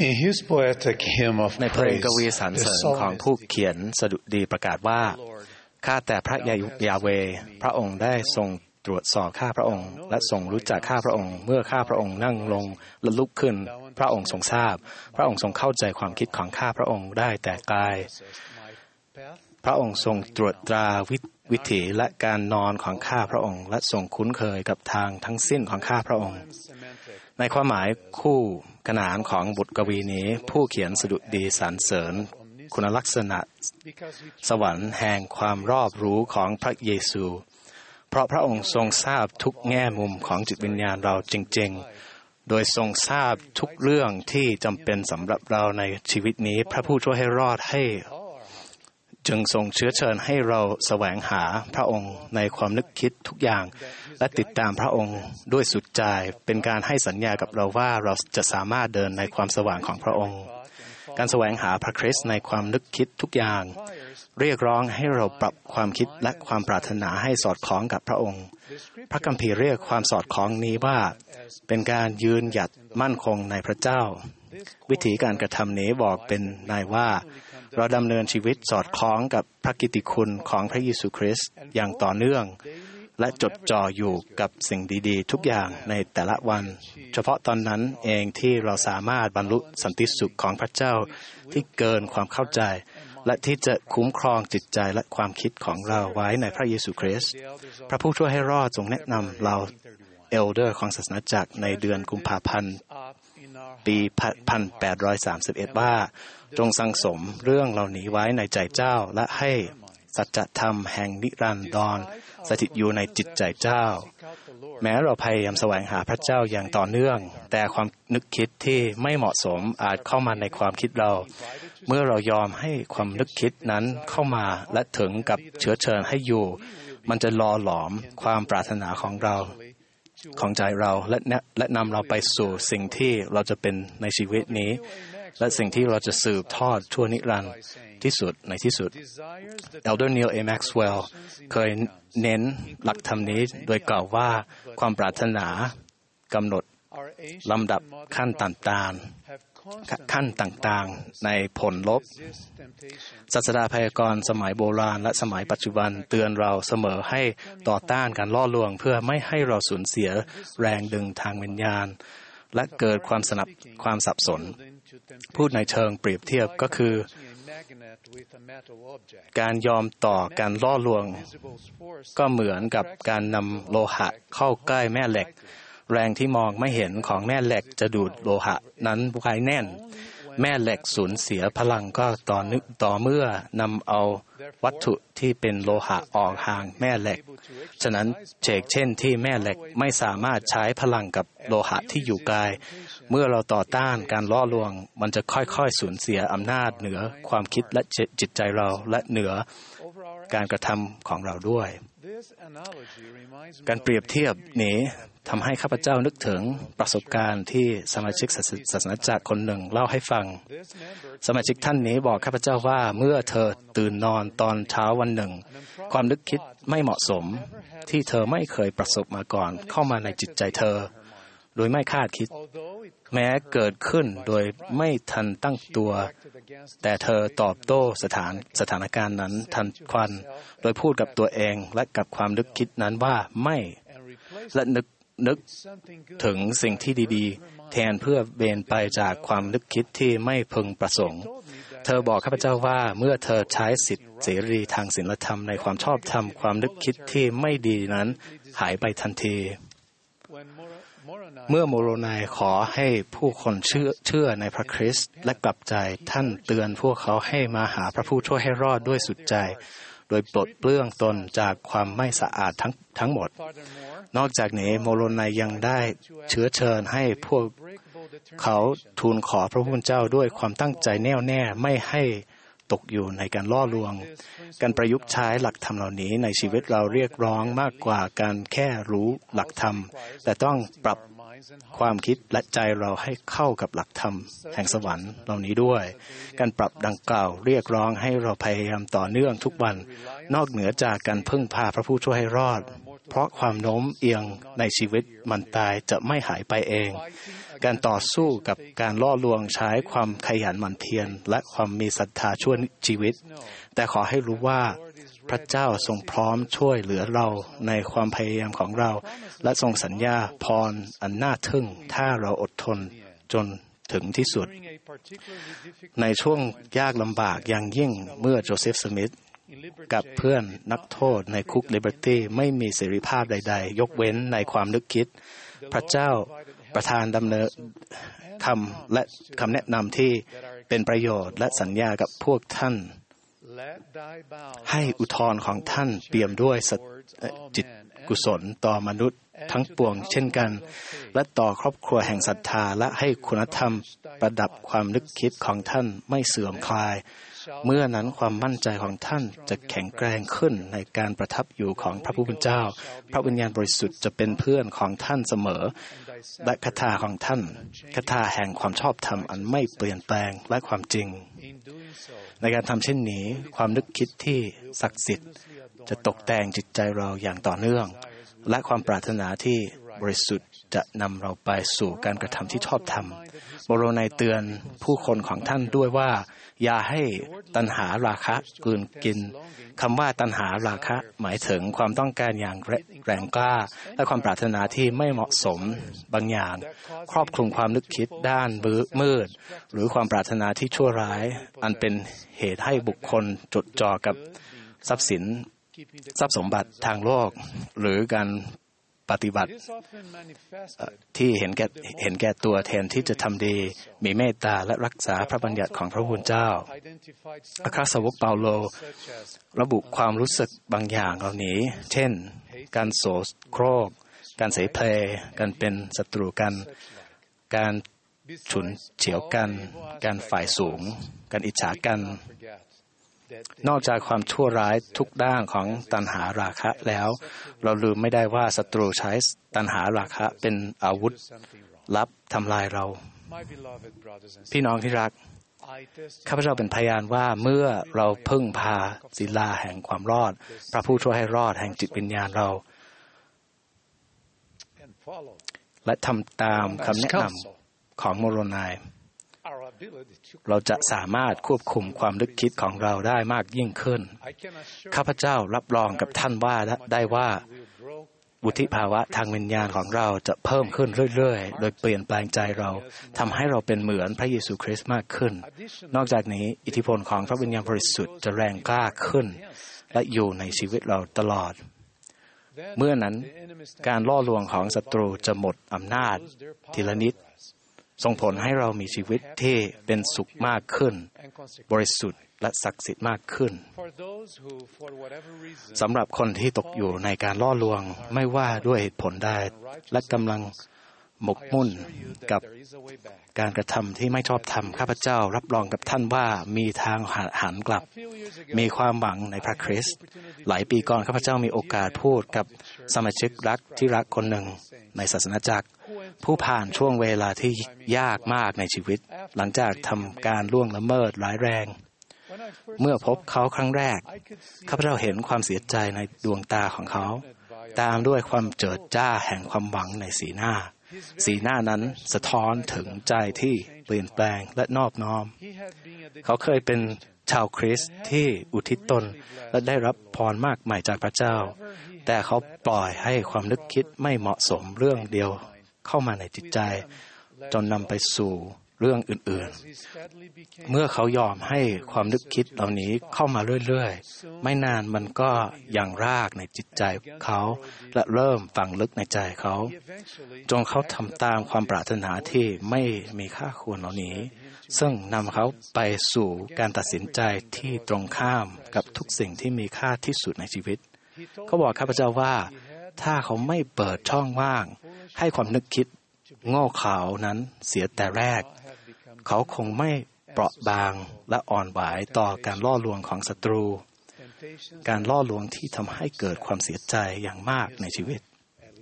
In his poetic hymn of ในเพลง praise, กวีสรรเสริญของผู้เขียนสดุดีประกาศว่าข้าแต่พระยาเวห์พระองค์ได้ทรงตรวจสอบข้าพระองค์และทรงรู้จักข้าพระองค์เมื่อข้าพระองค์นั่งลงและลุกขึ้นพระองค์ทรงทราบพระองค์ทรงเข้าใจความคิดของข้าพระองค์ได้แต่ไกลพระองค์ทรงตรวจตราวิถีและการนอนของข้าพระองค์และทรงคุ้นเคยกับทางทั้งสิ้นของข้าพระองค์ในความหมายคู่ขนานของบทกวีนี้ผู้เขียนสดุดีสรรเสริญคุณลักษณะสวรรค์แห่งความรอบรู้ของพระเยซูเพราะพระองค์ทรงทราบทุกแง่มุมของจิตวิญญาณเราจริงๆโดยทรงทราบทุกเรื่องที่จำเป็นสำหรับเราในชีวิตนี้พระผู้ช่วยให้รอดให้จึงทรงเชื้อเชิญให้เราแสวงหาพระองค์ในความนึกคิดทุกอย่างและติดตามพระองค์ด้วยสุดใจเป็นการให้สัญญากับเราว่าเราจะสามารถเดินในความสว่างของพระองค์การแสวงหาพระคริสต์ในความนึกคิดทุกอย่างเรียกร้องให้เราปรับความคิดและความปรารถนาให้สอดคล้องกับพระองค์พระคัมภีร์เรียกความสอดคล้องนี้ว่าเป็นการยืนหยัดมั่นคงในพระเจ้าวิธีการกระทำนี้บอกเป็นนายว่าเราดำเนินชีวิตสอดคล้องกับพระกิตติคุณของพระเยซูคริสต์อย่างต่อเนื่องและจดจ่ออยู่กับสิ่งดีๆทุกอย่างในแต่ละวันเฉพาะตอนนั้นเองที่เราสามารถบรรลุสันติสุขของพระเจ้าที่เกินความเข้าใจและที่จะคุ้มครองจิตใจและความคิดของเราไว้ในพระเยซูคริสต์พระผู้ช่วยให้รอดทรงแนะนำเราเอลเดอร์ของศาสนาจักรในเดือนกุมภาพันธ์ปี1831ว่าจงสั่งสมเรื่องเหล่านี้ไว้ในใจเจ้าและให้สัจธรรมแห่งนิรันดรสถิตอยู่ในจิตใจเจ้าแม้เราพยายามแสวงหาพระเจ้าอย่างต่อเนื่องแต่ความนึกคิดที่ไม่เหมาะสมอาจเข้ามาในความคิดเราเมื่อเรายอมให้ความนึกคิดนั้นเข้ามาและถึงกับเชื้อเชิญให้อยู่มันจะล่อหลอมความปรารถนาของเราของใจเราและนำเราไปสู่สิ่งที่เราจะเป็นในชีวิตนี้และสิ่งที่เราจะสืบทอดชั่วนิรันดร์ที่สุดในที่สุด Elder Neil A. Maxwell เคยเน้นหลักธรรมนี้โดยกล่าวว่าความปรารถนากำหนดลำดับขั้นต่างๆในผลลบศาสดาพยากรณ์สมัยโบราณและสมัยปัจจุบันเตือนเราเสมอให้ต่อต้านการล่อลวงเพื่อไม่ให้เราสูญเสียแรงดึงทางวิญญาณและเกิดความสับสนพูดในเชิงเปรียบเทียบก็คือการยอมต่อการล่อลวงก็เหมือนกับการนำโลหะเข้าใกล้แม่เหล็กแรงที่มองไม่เห็นของแม่เหล็กจะดูดโลหะนั้นไว้แน่นแม่เหล็กสูญเสียพลังก็ต่อเมื่อนำเอาวัตถุที่เป็นโลหะออกห่างแม่เหล็กฉะนั้นเช่นที่แม่เหล็กไม่สามารถใช้พลังกับโลหะที่อยู่ไกลเมื่อเราต่อต้านการล่อลวงมันจะค่อยๆสูญเสียอำนาจเหนือความคิดและจิตใจเราและเหนือการกระทำของเราด้วยการเปรียบเทียบนี้ทำให้ข้าพเจ้านึกถึงประสบการณ์ที่สมาชิกศาสนาจักรคนหนึ่งเล่าให้ฟังสมาชิกท่านนี้บอกข้าพเจ้าว่าเมื่อเธอตื่นนอนตอนเช้าวันหนึ่งความนึกคิดไม่เหมาะสมที่เธอไม่เคยประสบมาก่อนเข้ามาในจิตใจเธอโดยไม่คาดคิดแม้เกิดขึ้นโดยไม่ทันตั้งตัวแต่เธอตอบโต้สถานการณ์นั้นทันควันโดยพูดกับตัวเองและกับความนึกคิดนั้นว่าไม่และนึกถึงสิ่งที่ดีๆแทนเพื่อเบนไปจากความนึกคิดที่ไม่พึงประสงค์เธอบอกข้าพเจ้าว่าเมื่อเธอใช้สิทธิเสรีทางศีลธรรมในความชอบธรรมความนึกคิดที่ไม่ดีนั้นหายไปทันทีเมื่อโมโรไนขอให้ผู้คนเชื่อในพระคริสต์และกลับใจท่านเตือนพวกเขาให้มาหาพระผู้ช่วยให้รอดด้วยสุดใจโดยปลดเปลื้องตนจากความไม่สะอาดทั้งหมดนอกจากนี้โมโรไนยังได้เชื้อเชิญให้พวกเขาทูลขอพระผู้เป็นเจ้าด้วยความตั้งใจแน่วแน่ไม่ให้ตกอยู่ในการล่อลวงการประยุกต์ใช้หลักธรรมเหล่านี้ในชีวิตเราเรียกร้องมากกว่าการแค่รู้หลักธรรมแต่ต้องปรับความคิดและใจเราให้เข้ากับหลักธรรมแห่งสวรรค์เหล่านี้ด้วยการปรับดังกล่าวเรียกร้องให้เราพยายามต่อเนื่องทุกวันนอกเหนือจากการพึ่งพาพระผู้ช่วยให้รอดเพราะความโน้มเอียงในชีวิตมันตายจะไม่หายไปเองการต่อสู้กับการล่อลวงใช้ความขยันหมั่นเพียรและความมีศรัทธาช่วยชีวิตแต่ขอให้รู้ว่าพระเจ้าทรงพร้อมช่วยเหลือเราในความพยายามของเราและทรงสัญญาพรอันน่าทึ่งถ้าเราอดทนจนถึงที่สุดในช่วงยากลำบากอย่างยิ่งเมื่อโจเซฟสมิธกับเพื่อนนักโทษในคุกลิเบอร์ตี้ไม่มีเสรีภาพใดๆยกเว้นในความนึกคิดพระเจ้าประทานดำเนินคำและคำแนะนำที่เป็นประโยชน์และสัญญากับพวกท่านให้อุทธรณ์ของท่านเปี่ยมด้วยจิตกุศลต่อมนุษย์ทั้งปวงเช่นกันและต่อครอบครัวแห่งศรัทธาและให้คุณธรรมประดับความนึกคิดของท่านไม่เสื่อมคลายเมื่อนั้นความมั่นใจของท่านจะแข็งแกร่งขึ้นในการประทับอยู่ของพระผู้เป็นเจ้าพระวิญญาณบริสุทธิ์จะเป็นเพื่อนของท่านเสมอและคาถาของท่านคาถาแห่งความชอบธรรมอันไม่เปลี่ยนแปลงและความจริงในการทำเช่นนี้ความนึกคิดที่ศักดิ์สิทธิ์จะตกแต่งจิตใจเราอย่างต่อเนื่องและความปรารถนาที่บริสุทธิ์จะนำเราไปสู่การกระทำที่ชอบธรรมโมโรไนเตือนผู้คนของท่านด้วยว่าอย่าให้ตัณหาราคะกลืนกินคำว่าตัณหาราคะหมายถึงความต้องการอย่างแรงกล้าและความปรารถนาที่ไม่เหมาะสมบางอย่างครอบคลุมความนึกคิดด้านมืดหรือความปรารถนาที่ชั่วร้ายอันเป็นเหตุให้บุคคลจดจ่อกับทรัพย์สมบัติทางโลกหรือการปฏิบัติที่เห็นแก่ตัวแทนที่จะทำดีมีเมตตาและรักษาพระบัญญัติของพระผู้เป็นเจ้าอัครสาวกเปาโลระบุความรู้สึกบางอย่างเหล่านี้เช่นการโสโครกการเสเพลการเป็นศัตรูกันการฉุนเฉียวกันการฝ่ายสูงการอิจฉากันนอกจากความชั่วร้ายทุกด้านของตัณหาราคะแล้วเราลืมไม่ได้ว่าศัตรูใช้ตัณหาราคะเป็นอาวุธลับทำลายเราพี่น้องที่รักข้าพเจ้าเป็นพยานว่าเมื่อเราพึ่งพาศิลาแห่งความรอดพระผู้ช่วยให้รอดแห่งจิตวิญญาณเราและทำตามคำแนะนำของโมโรไนเราจะสามารถควบคุมความนึกคิดของเราได้มากยิ่งขึ้นข้าพเจ้ารับรองกับท่านว่าได้ว่าวุฒิภาวะทางวิญญาณของเราจะเพิ่มขึ้นเรื่อยๆโดยเปลี่ยนแปลงใจเราทำให้เราเป็นเหมือนพระเยซูคริสต์มากขึ้นนอกจากนี้อิทธิพลของพระวิญญาณบริสุทธิ์จะแรงกล้าขึ้นและอยู่ในชีวิตเราตลอดเมื่อนั้นการล่อลวงของศัตรูจะหมดอำนาจทีละนิดส่งผลให้เรามีชีวิตที่เป็นสุขมากขึ้นบริสุทธิ์และศักดิ์สิทธิ์มากขึ้นสำหรับคนที่ตกอยู่ในการล่อลวงไม่ว่าด้วยเหตุผลใดและกำลังหมกมุ่นกับการกระทำที่ไม่ชอบธรรมข้าพเจ้ารับรองกับท่านว่ามีทางหันกลับมีความหวังในพระคริสต์หลายปีก่อนข้าพเจ้ามีโอกาสพูดกับสมาชิกที่รักคนหนึ่งในศาสนาจักรผู้ผ่านช่วงเวลาที่ยากมากในชีวิตหลังจากทำการล่วงละเมิดร้ายแรงเมื่อพบเขาครั้งแรกข้าพเจ้าเห็นความเสียใจในดวงตาของเขาตามด้วยความเจิดจ้าแห่งความหวังในสีหน้านั้นสะท้อนถึงใจที่เปลี่ยนแปลงและนอบน้อมเขาเคยเป็นชาวคริสต์ที่อุทิศตนและได้รับพรมากมายจากพระเจ้าแต่เขาปล่อยให้ความนึกคิดไม่เหมาะสมเรื่องเดียวเข้ามาในจิตใจจนนำไปสู่เรื่องอื่นๆเมื่อเขายอมให้ความนึกคิดเหล่านี้เข้ามาเรื่อยๆไม่นานมันก็ยังรากในจิตใจเขาและเริ่มฝังลึกในใจเขาจนเขาทำตามความปรารถนาที่ไม่มีค่าควรเหล่านี้ซึ่งนำเขาไปสู่การตัดสินใจที่ตรงข้ามกับทุกสิ่งที่มีค่าที่สุดในชีวิตเขาบอกข้าพเจ้าว่าถ้าเขาไม่เปิดช่องว่างให้ความนึกคิดโง่เขลานั้นเสียแต่แรกเขาคงไม่เปราะบางและอ่อนไหวต่อการล่อลวงของศัตรูการล่อลวงที่ทำให้เกิดความเสียใจอย่างมากในชีวิต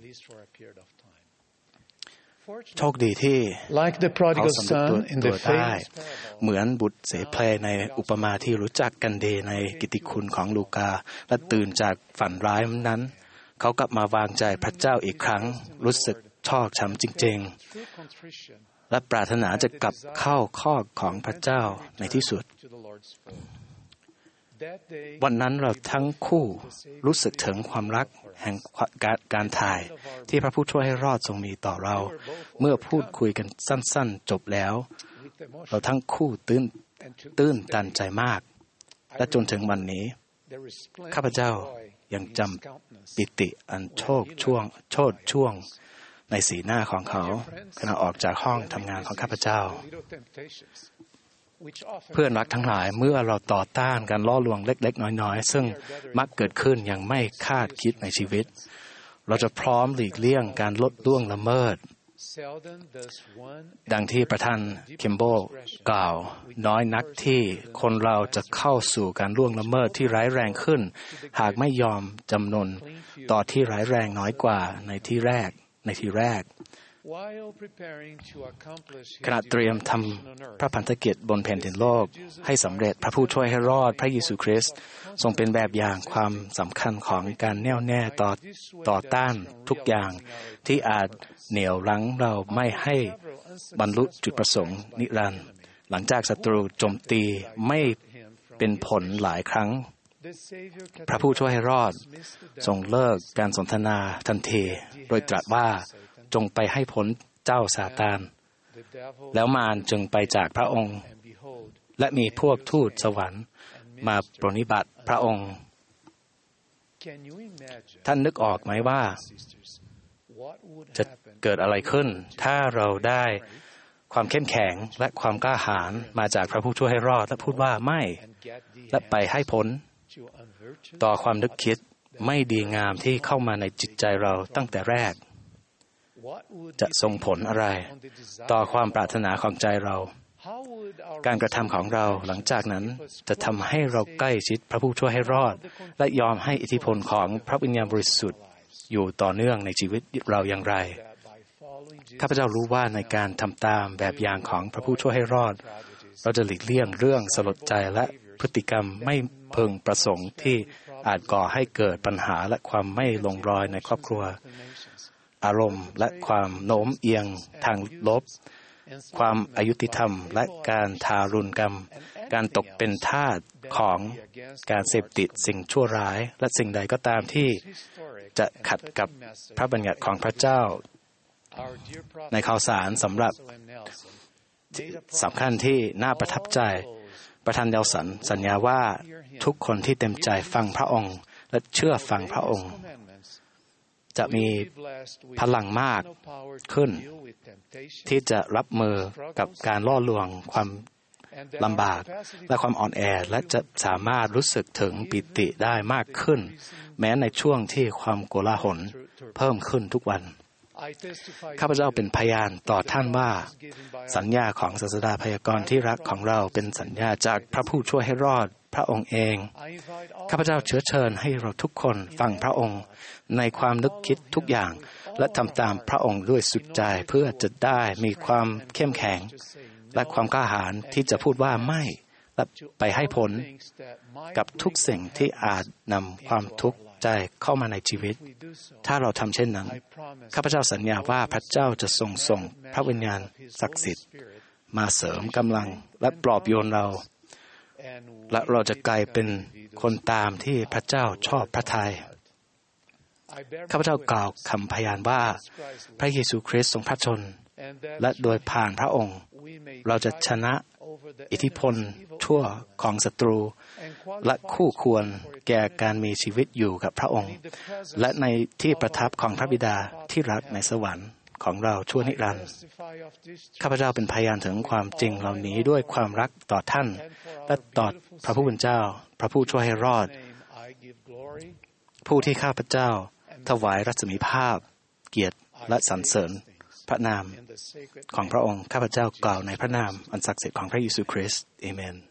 โชคดีที่เขาสำนึกตัวได้เหมือนบุตรเสเพลในอุปมาที่รู้จักกันดีในกิตติคุณของลูกาและตื่นจากฝันร้ายนั้นเขากลับมาวางใจพระเจ้าอีกครั้งรู้สึกชอกช้ำจริงๆและปรารถนาจะกลับเข้าคอกของพระเจ้าในที่สุดวันนั้นเราทั้งคู่รู้สึกถึงความรักแห่งการถ่ายที่พระผู้ช่วยให้รอดทรงมีต่อเราเมื่อพูดคุยกันสั้นๆจบแล้วเราทั้งคู่ตื้นตันใจมากและจนถึงวันนี้ข้าพเจ้ายังจำปิติอันโชดช่วงในสีหน้าของเขาขณะออกจากห้องทำงานของข้าพเจ้าเพื่อนรักทั้งหลายเมื่อเราต่อต้านการล่อลวงเล็กๆน้อยๆซึ่งมักเกิดขึ้นอย่างไม่คาดคิดในชีวิตเราจะพร้อมหลีกเลี่ยงการล่วงละเมิดดังที่ประธานคิมโบกล่าวน้อยนักที่คนเราจะเข้าสู่การล่วงละเมิดที่ร้ายแรงขึ้นหากไม่ยอมจำนนต่อที่ร้ายแรงน้อยกว่าในทีแรกขณะเตรียมทำพระพันธกิจบนแผ่นดินโลกให้สำเร็จพระผู้ช่วยให้รอดพระเยซูคริสต์ทรงเป็นแบบอย่างความสำคัญของการแน่วแน่ต่อต้านทุกอย่างที่อาจเหนี่ยวรั้งเราไม่ให้บรรลุจุดประสงค์นิรันดร์หลังจากศัตรูโจมตีไม่เป็นผลหลายครั้งพระผู้ช่วยให้รอดทรงเลิกการสนทนาทันทีโดยตรัสว่าจงไปให้พ้นเจ้าซาตานแล้วมารจึงไปจากพระองค์และมีพวกทูตสวรรค์มาปรนนิบัติพระองค์ท่านนึกออกไหมว่าจะเกิดอะไรขึ้นถ้าเราได้ความเข้มแข็งและความกล้าหาญมาจากพระผู้ช่วยให้รอดและพูดว่าไม่และไปให้พ้นต่อความนึกคิดไม่ดีงามที่เข้ามาในจิตใจเราตั้งแต่แรกจะส่งผลอะไรต่อความปรารถนาของใจเราการกระทำของเราหลังจากนั้นจะทำให้เราใกล้ชิดพระผู้ช่วยให้รอดและยอมให้อิทธิพลของพระวิญญาณบริสุทธิ์อยู่ต่อเนื่องในชีวิตเราอย่างไรข้าพเจ้ารู้ว่าในการทำตามแบบอย่างของพระผู้ช่วยให้รอดเราจะหลีกเลี่ยงเรื่องสลดใจและพฤติกรรมไม่พึงประสงค์ที่อาจก่อให้เกิดปัญหาและความไม่ลงรอยในครอบครัวอารมณ์และความโน้มเอียงทางลบความอายุติธรรมและการทารุณกรรมการตกเป็นทาสของการเสพติดสิ่งชั่วร้ายและสิ่งใดก็ตามที่จะขัดกับพระบัญญัติของพระเจ้าในข่าวสารสำหรับสำคัญที่น่าประทับใจประธานเนลสันสัญญาว่าทุกคนที่เต็มใจฟังพระองค์และเชื่อฟังพระองค์จะมีพลังมากขึ้นที่จะรับมือกับการล่อลวงความลำบากและความอ่อนแอและจะสามารถรู้สึกถึงปิติได้มากขึ้นแม้ในช่วงที่ความโกลาหลเพิ่มขึ้นทุกวันข้าพเจ้าเป็นพยานต่อท่านว่าสัญญาของศาสดาพยากรณ์ที่รักของเราเป็นสัญญาจากพระผู้ช่วยให้รอดพระองค์เองข้าพเจ้าเชื้อเชิญให้เราทุกคนฟังพระองค์ในความนึกคิดทุกอย่างและทำตามพระองค์ด้วยสุดใจเพื่อจะได้มีความเข้มแข็งและความกล้าหาญที่จะพูดว่าไม่และไปให้ผลกับทุกสิ่งที่อาจนำความทุกข์ใจเข้ามาในชีวิตถ้าเราทำเช่นนั้นข้าพเจ้าสัญญาว่าพระเจ้าจะส่งพระวิญญาณศักดิ์สิทธิ์มาเสริมกำลังและปลอบโยนเราและเราจะกลายเป็นคนตามที่พระเจ้าชอบพระทัยข้าพเจ้ากล่าวคำพยานว่าพระเยซูคริสต์ทรงพระชนและโดยผ่านพระองค์เราจะชนะอิทธิพลชั่วของศัตรูและคู่ควรแก่การมีชีวิตอยู่กับพระองค์และในที่ประทับของพระบิดาที่รักในสวรรค์ของเราชั่วนิรันดร์ข้าพเจ้าเป็นพยานถึงความจริงเหล่านี้ด้วยความรักต่อท่านและต่อพระผู้เป็นเจ้าพระผู้ช่วยให้รอดผู้ที่ข้าพเจ้าถวายรัศมีภาพเกียรติและสรรเสริญพระนามของพระองค์ข้าพเจ้ากล่าวในพระนามอันศักดิ์สิทธิ์ของพระเยซูคริสต์อาเมน